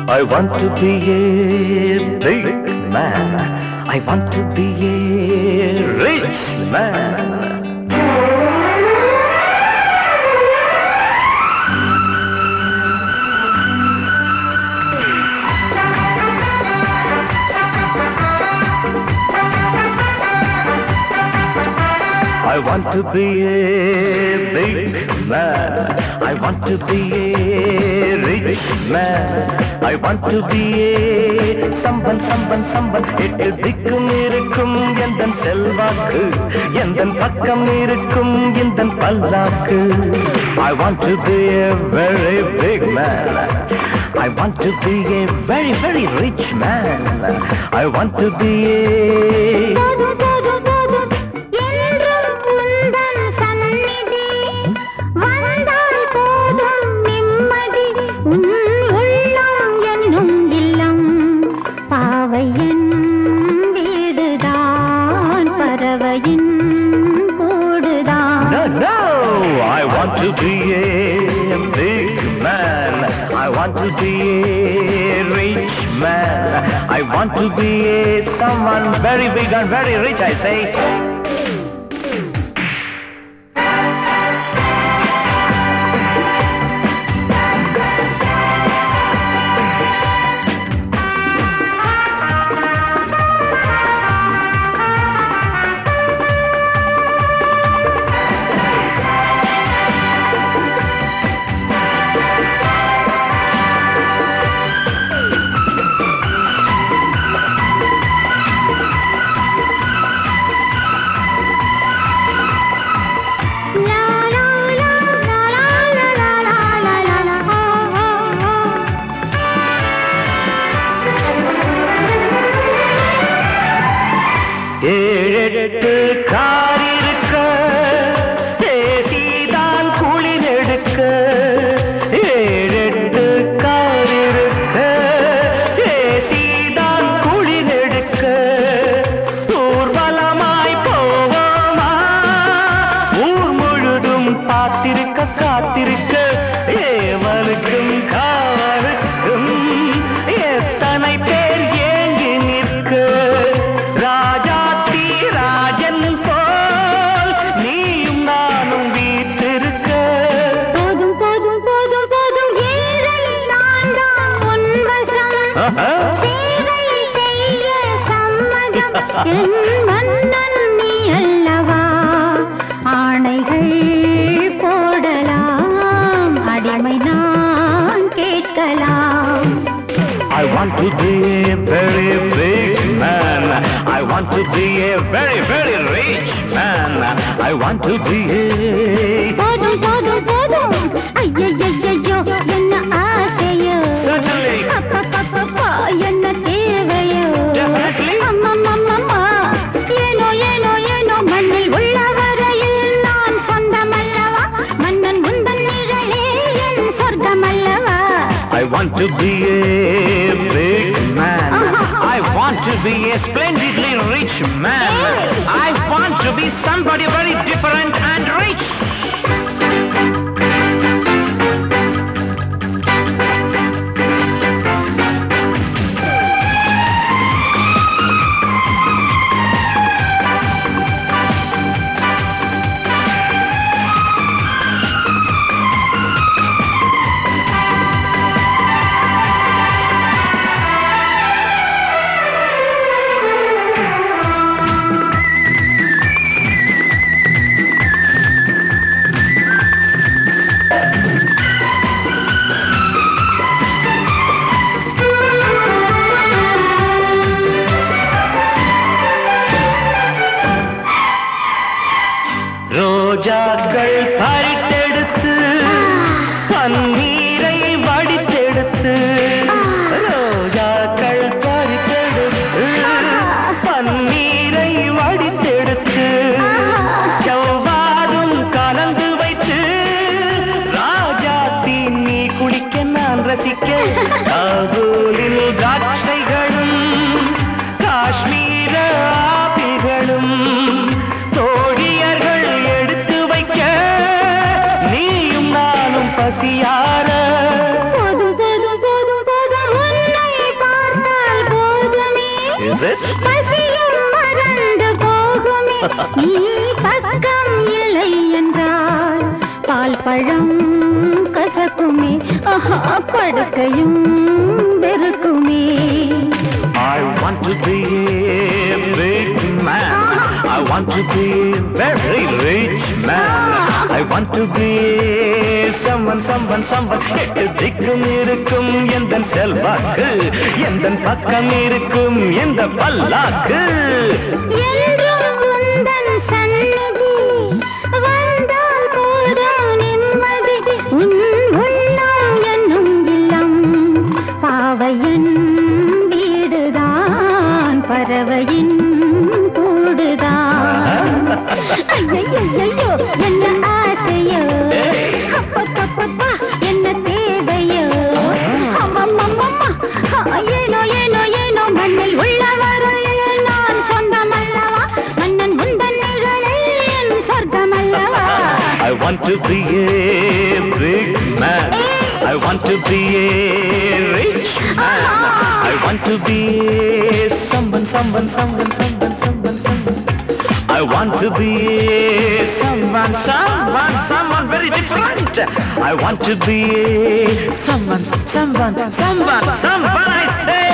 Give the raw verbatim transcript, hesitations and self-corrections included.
I want to be a big man. I want to be a rich man. I want to be a big man. I want to be a rich man. I want to be a someone, someone, someone. எட்டு திக்கும் இருக்கும் எந்தன் செல்வாக்கு, எந்தன் பக்கம் இருக்கும் எந்தன் பல்லாக்கு. I want to be a very big man. I want to be a very, very rich man. I want to be a No, no, I want to be a big man. I want to be a rich man. I want to be a someone very big and very rich, I say. ஏழெட்டு car இருக்க, ஏசிதான் குளிர் எடுக்க. ஏழெட்டு car இருக்க, ஏசிதான் குளிர் எடுக்க. ஊர்வலமாய் போவோமா, ஊர் முழுதும் பார்த்திருக்க காத்திருக்க. ஏவலுக்கும் காவலுக்கும் எத்தனை பேர் ஏங்கி நிற்க. சேவை செய்ய சம்மதம் என் மன்னன் நீ அல்லவா. ஆணைகள் போடலாம், அடிமை நான் கேட்கலாம். I want to be a very big man. I want to be a very, very rich man. I want to be a போதும் போதும் போதும் ஐயையையோ என்ன ஆசையோ. Certainly. அப்பப்பப்பப்பா என்ன தேவையோ. Definitely. அம்மம்மம்மம்மா ஏனோ ஏனோ ஏனோ மண்ணில் உள்ள வரையில் நான் சொந்தமல்லவா. மன்னன் முந்தன் நிழலே என் சொர்க்கமல்லவா. I want to be a big man. I want to be a splendidly rich man. I want to be somebody very different and rich. ரோஜாக்கள் பறித்தெடுத்து பன்னீரை வடித்தெடுத்து. ரோஜாக்கள் பறித்தெடுத்து பன்னீரை வடித்தெடுத்து. செவ்வாதும் கலந்து வைத்து ராஜாத்தி நீ குடிக்க நான் ரசிக்க. காபூலில் திராட்சைகளும் காஷ்மீர ஆப்பிள்களும் தோழியர்கள் எடுத்து வைக்க. நீயும் நானும் பசியார. போதும் போதும் போதும் போதும் is it? பசியும் மறந்து போகுமே நீ பக்கம் இல்லை என்றால் பால் பழம் கசக்குமே ஆஹா படுக்கையும் வெறுக்குமே I want to be a big man. I want to be a very rich man. I want to be someone, someone, someone. எட்டு திக்கும் இருக்கும் எந்த செல்வாக்கு எந்த பக்கம் இருக்கும் எந்த பல்லாக்கு என்றும் உந்தன் சந்நிதி வந்தால் போதும் நிம்மதி உன் உள்ளம் என்னும் இல்லம் பாவையின் வீடுதான் பறவையின் கூடுதான் ஐயையோ என்ன ஆசையோ அப்பப்பப்பா என்ன தேவையோ அம்மம்மம்மா ஏனோ ஏனோ ஏனோ மண்ணில் உள்ளவரையில் நான் சொந்தமல்லவா மன்னன் முந்தன் நிழலே என் சொர்க்கமல்லவா I want to be a big man. I want to be a rich man. I want to be someone, someone, someone, someone, someone, someone. I want to be someone, someone, someone very different. I want to be someone, someone, someone, someone, I say.